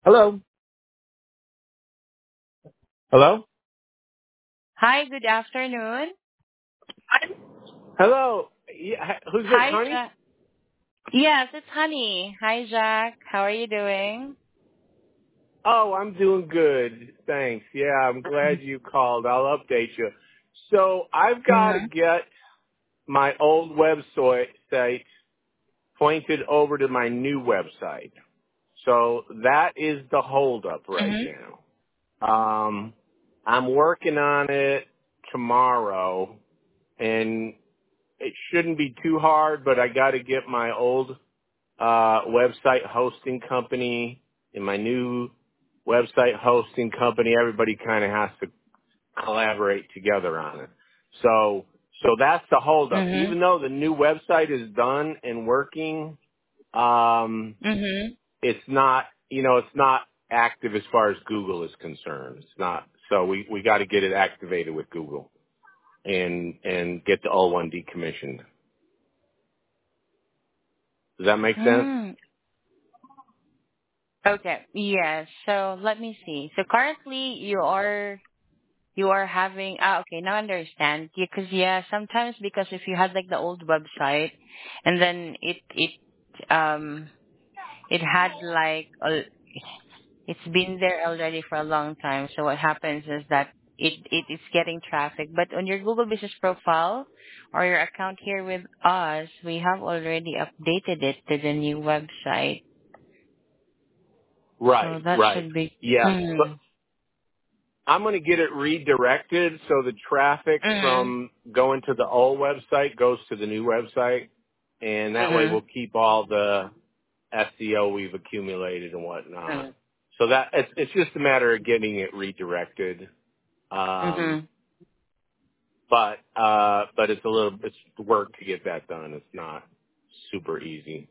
Hello? Hello? Hi, good afternoon. Hello? Yeah, who's this, Hi, honey? Jack. Yes, it's Honey. Hi, Jack. How are you doing? Oh, I'm doing good. Thanks. Yeah, I'm glad you called. I'll update you. So I've got to Mm-hmm. get my old website pointed over to my new website. So that is the holdup right Mm-hmm. now. I'm working on it tomorrow, and it shouldn't be too hard, but I got to get my old website hosting company and my new website hosting company. Everybody kind of has to collaborate together on it. So that's the holdup. Even Mm-hmm. though the new website is done and working, um, Mm-hmm. it's not, it's not active as far as Google is concerned. It's not. So we got to get it activated with Google and get the O1 decommissioned. Does that make sense? Mm. Okay. Yes. So let me see. So currently you are having okay, now I understand. Because sometimes because if you had like the old website and then um it had like it's been there already for a long time. So what happens is that it is getting traffic. But on your Google Business profile or your account here with us, we have already updated it to the new website. So Right, that right. should be. Yes, but Mm, I'm going to get it redirected so the traffic mm, from going to the old website goes to the new website, and that way mm, we'll keep all the SEO we've accumulated and whatnot. mm, So that it's just a matter of getting it redirected. Um, mm. but it's work to get that done. It's not super easy.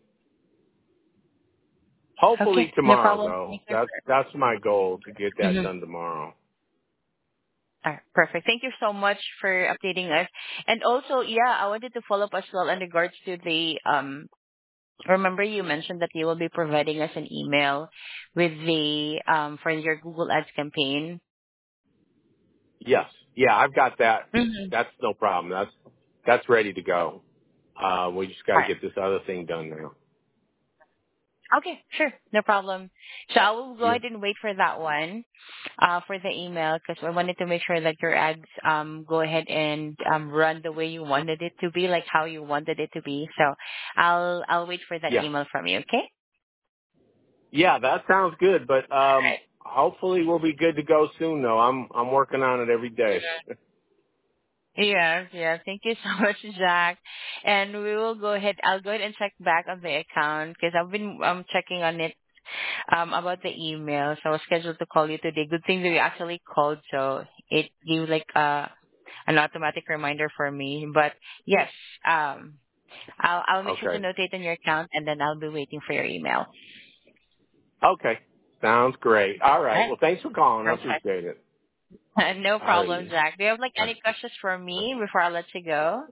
Okay, Hopefully no tomorrow problem. though. Thank you. That's my goal to get that Mm-hmm. done tomorrow. All right, perfect. Thank you so much for updating us. And also, I wanted to follow up as well in regards to the remember you mentioned that you will be providing us an email with the for your Google Ads campaign. Yes. Yeah, I've got that. Mm-hmm. That's no problem. That's ready to go. We just got All to right. get this other thing done now. Okay, sure. No problem. So I will go Yeah. ahead and wait for that one, for the email because I wanted to make sure that your ads go ahead and run the way you wanted it to be, like how you wanted it to be. So I'll wait for that Yeah. email from you, okay? Yeah, that sounds good, but All right. hopefully we'll be good to go soon though. I'm working on it every day. Yes, yes. Thank you so much, Jack. And we will go ahead. I'll go ahead and check back on the account because I've been checking on it about the email. So I was scheduled to call you today. Good thing that you actually called, so it gave like an automatic reminder for me. But yes, I'll make sure to Okay. notate on your account, and then I'll be waiting for your email. Okay. Sounds great. All All right. right. Well, thanks for calling. I Perfect. appreciate it. No All problem, righty. Jack. Do you have like any questions for me before I let you go?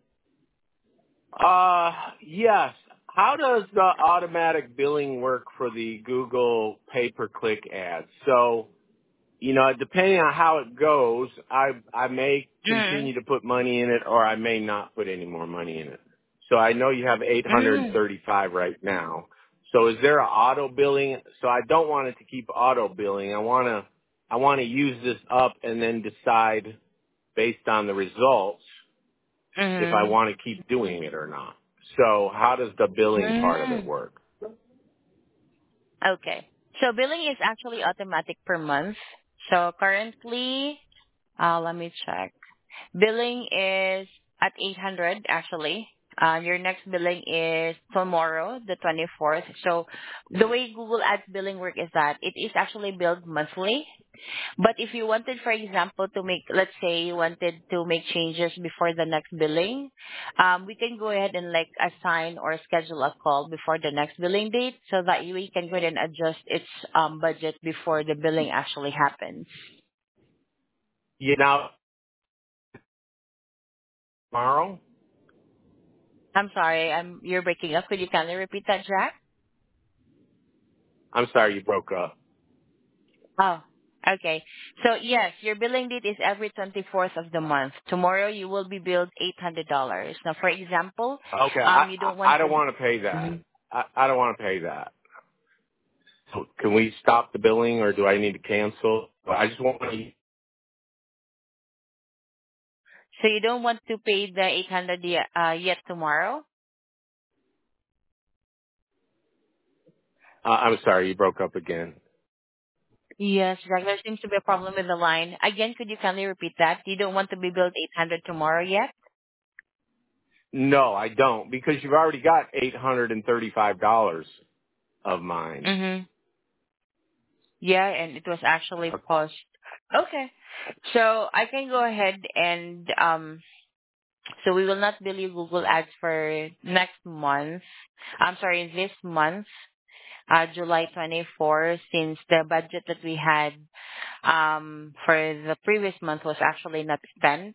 Yes. How does the automatic billing work for the Google pay-per-click ads? So, depending on how it goes, I may Mm. continue to put money in it or I may not put any more money in it. So I know you have Mm. 835 right now. So is there a auto billing? So I don't want it to keep auto billing. I want to use this up and then decide based on the results if I Mm. want to keep doing it or not. So how does the billing part of it Mm. work? Okay. So billing is actually automatic per month. So currently, let me check. Billing is at 800 actually. Your next billing is tomorrow, the 24th. So the way Google Ads billing work is that it is actually billed monthly. But if you wanted, for example, to make, let's say you wanted to make changes before the next billing, we can go ahead and like assign or schedule a call before the next billing date so that we can go ahead and adjust its budget before the billing actually happens. Now, tomorrow? I'm sorry, you're breaking up. Could you kindly repeat that, Jack? I'm sorry you broke up. Oh, okay. So yes, your billing date is every 24th of the month. Tomorrow you will be billed $800. Now, for example, Okay, you I don't want don't to. want to pay that. Mhm. I don't want to pay that. So can we stop the billing, or do I need to cancel? I just want to. So you don't want to pay the 800 yet tomorrow? I'm sorry, you broke up again. Yes, Jack, there seems to be a problem with the line. Again, could you kindly repeat that? You don't want to be billed 800 tomorrow yet? No, I don't, because you've already got $835 of mine. Mm-hmm. Yeah, and it was actually Okay. paused. Okay. So I can go ahead and so we will not bill you Google Ads for next month. I'm sorry, this month, July 24, since the budget that we had for the previous month was actually not spent.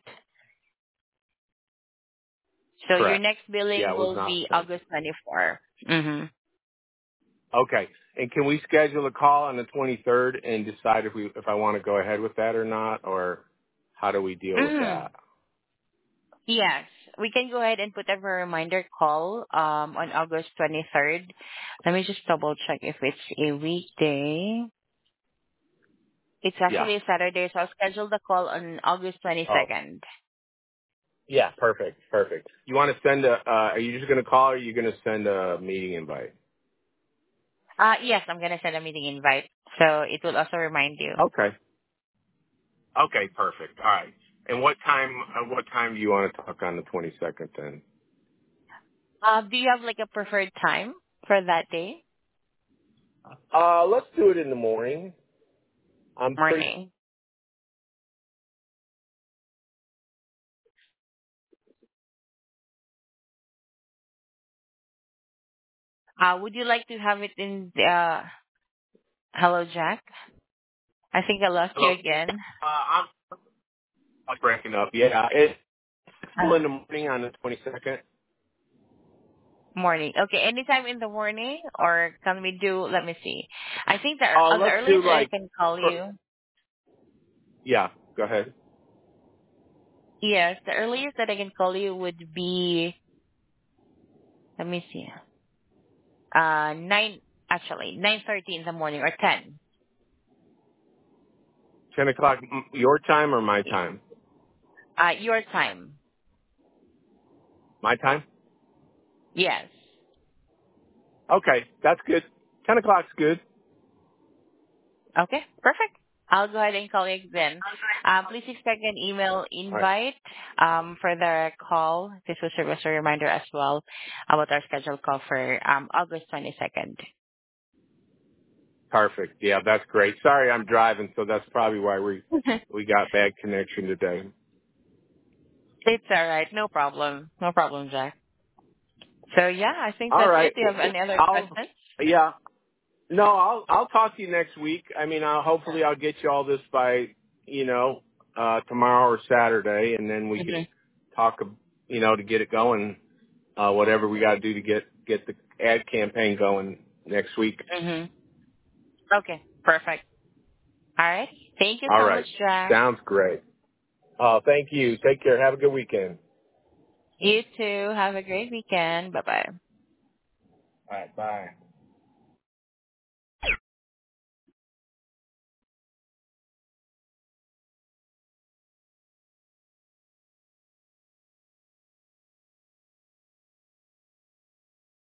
So your Correct. next billing Yeah, it was will not be spent. August 24. Mm-hmm. Okay. And can we schedule a call on the 23rd and decide if I want to go ahead with that or not, or how do we deal with Mm-hmm. that? Yes, we can go ahead and put up a reminder call on August 23rd. Let me just double check if it's a weekday. It's Yeah. actually a Saturday, so I'll schedule the call on August Oh. 22nd. Yeah. Perfect. Perfect. You want to send are you just going to call, or are you going to send a meeting invite? Yes, I'm gonna send a meeting invite, so it will also remind you. Okay. Okay. Perfect. All right. And what time do you want to talk on the 22nd then? Do you have like a preferred time for that day? Let's do it in the morning. I'm pretty. Morning. Would you like to have it in the, hello, Jack? I think I lost you Hello. again. I'm breaking up. Yeah. It's still Uh, in the morning on the 22nd. Morning. Okay, anytime in the morning, or can we do, let me see. I think the Let's earliest do that I like. can call you, Yeah. Go ahead. yes, the earliest that I can call you would be, let me see, 9:30 in the morning, or 10. 10 o'clock your time or my time? Your time. My time? Yes. Okay, that's good. 10 o'clock's good. Okay, perfect. I'll go ahead and call you then. Please expect an email All right. invite for the call. This will serve as a reminder as well about our scheduled call for August 22nd. Perfect. Yeah, that's great. Sorry, I'm driving, so that's probably why we got bad connection today. It's all right. No problem. No problem, Jack. So yeah, I think All that's it. right. Do you have any other I'll. questions? Yeah. No, I'll talk to you next week. I mean, hopefully I'll get you all this by you know tomorrow or Saturday, and then we can Mm-hmm. talk to get it going. Whatever we got to do to get the ad campaign going next week. Mm-hmm. Okay, perfect. All right. Thank you All so much, right. Jack. Sounds great. Thank you. Take care. Have a good weekend. You too. Have a great weekend. Bye bye. All right. Bye.